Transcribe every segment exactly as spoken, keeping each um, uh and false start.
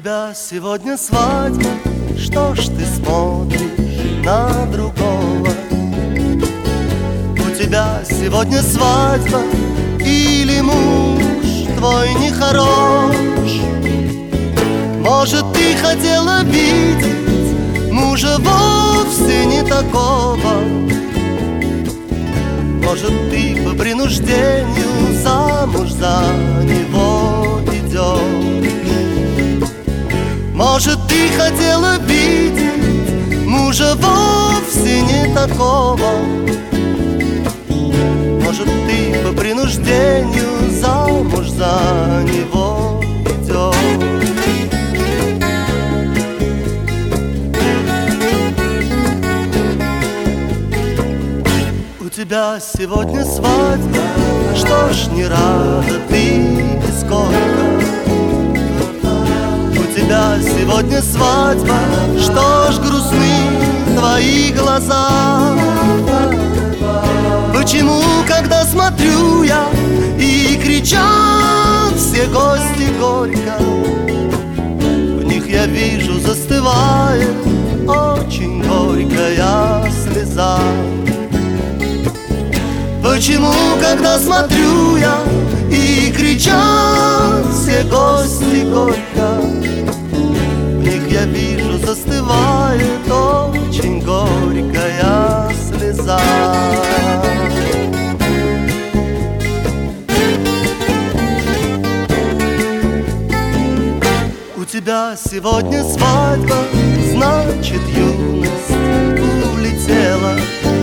тебя сегодня свадьба, что ж ты смотришь на другого? У тебя сегодня свадьба, или муж твой нехорош? Может, ты хотела видеть мужа вовсе не такого? Может, ты по принуждению замуж за него идешь? Может, ты хотела видеть мужа вовсе не такого? Может, ты по принуждению замуж за него идешь? У тебя сегодня свадьба, что ж не рада ты нисколько? У тебя сегодня свадьба, что ж грустны твои глаза? Почему, когда смотрю я, и кричат все гости горько, в них я вижу застывает очень горькая слеза? Почему, когда смотрю я, и кричат все гости горько, в них я вижу застывает очень горькая слеза? У тебя сегодня свадьба, значит, юность улетела.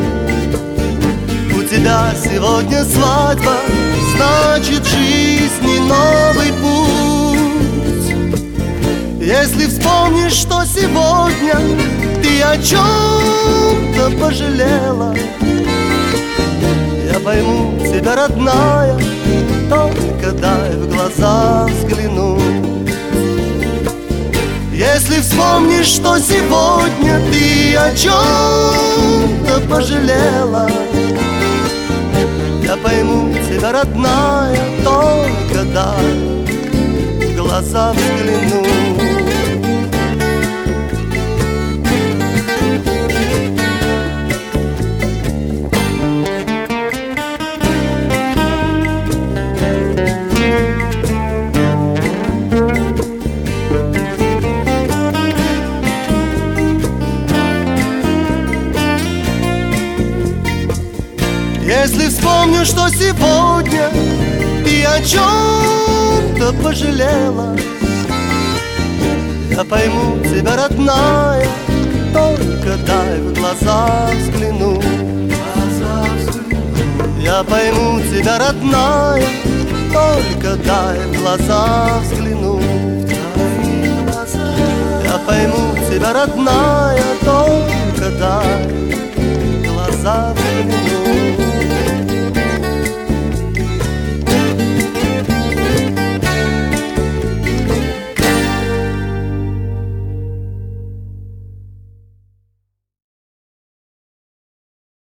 У тебя сегодня свадьба, значит, жизни новый путь. Если вспомнишь, что сегодня ты о чем-то пожалела, я пойму тебя, родная, только дай в глаза взглянуть. Если вспомнишь, что сегодня ты о чем-то пожалела, я пойму тебя, родная, только дай в глаза взглянуть. Если вспомню, что сегодня ты о чем-то пожалела, я пойму тебя, родная, только дай в глаза взглянуть. Я пойму тебя, родная, только дай в глаза взглянуть. Я пойму тебя, родная, только дай в глаза взглянуть.